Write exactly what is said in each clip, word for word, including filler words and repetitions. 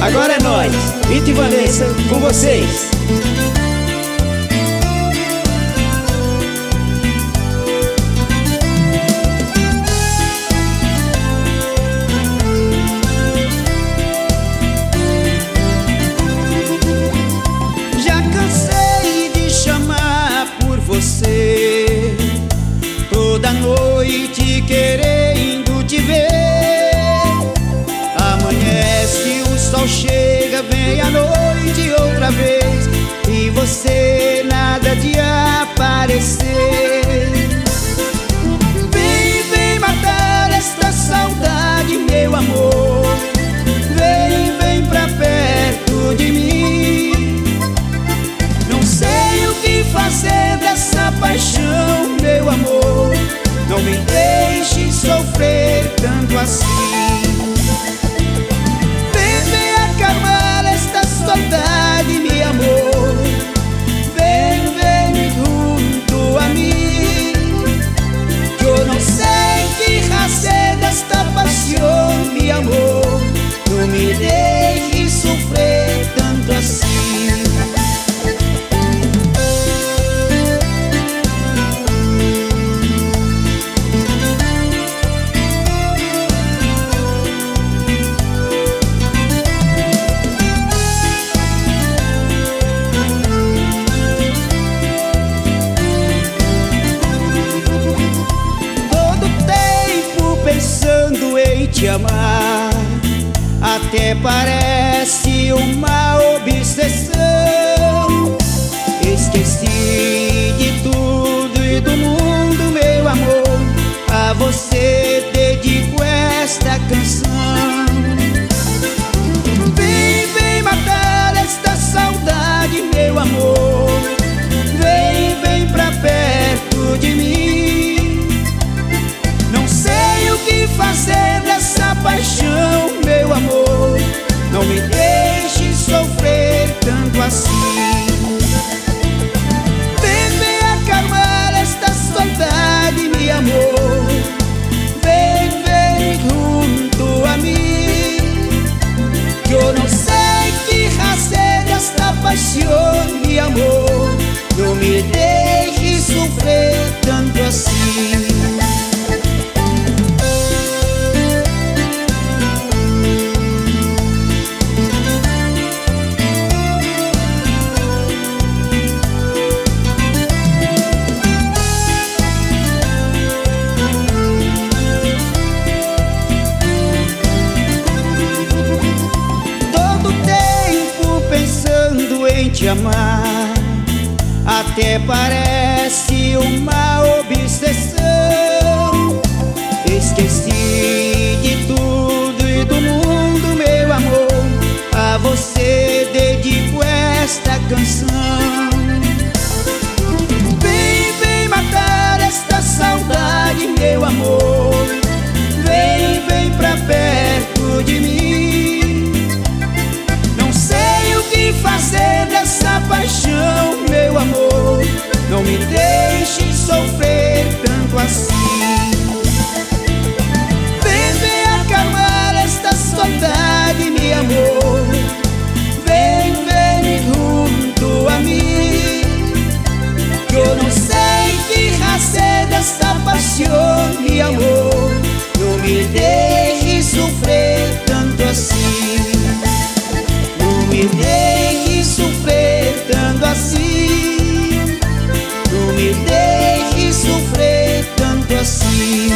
Agora é nóis, Vitor e Vanessa, com vocês. Já cansei de chamar por você, toda noite querendo te ver. Amanhece, o sol chega, vem a noite outra vez, e você nada de aparecer. Vem, vem matar esta saudade, meu amor. Vem, vem pra perto de mim. Não sei o que fazer dessa paixão, meu amor. Não me deixe sofrer tanto assim. Saudade, meu amor, vem, vem junto a mim. Que eu não sei que raça é desta paixão, meu amor. Não me deixe sofrer tanto assim. Te amar até parece uma obsessão. Esqueci de tudo e do mundo, meu amor. A você dedico esta canção. Vem, vem matar esta saudade, meu amor. Vem, vem pra perto de mim. Não sei o que fazer dessa paixão, meu amor. Não me deixe sofrer tanto assim. Vem, vem acalmar esta saudade, meu amor. Vem, vem junto a mim. Que eu não sei que raça é desta paixão, meu amor. Não me deixe sofrer tanto assim. Te amar até parece uma obsessão. Esqueci de tudo e do mundo, meu amor. A você dedico esta canção. Vem, vem matar esta saudade, meu amor. Vem, vem pra perto de mim. Não sei o que fazer dessa paixão, meu amor. Não me deixe sofrer tanto assim. Vem, vem acalmar esta saudade, meu amor. Vem, vem junto a mim. Que eu não sei que raça é desta paixão, meu amor. Não me deixe sofrer tanto assim. Não me deixe sofrer tanto assim. Não me deixe sofrer tanto assim.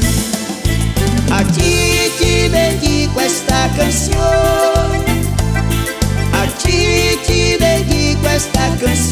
A ti te dedico esta canção. A ti te dedico esta canção.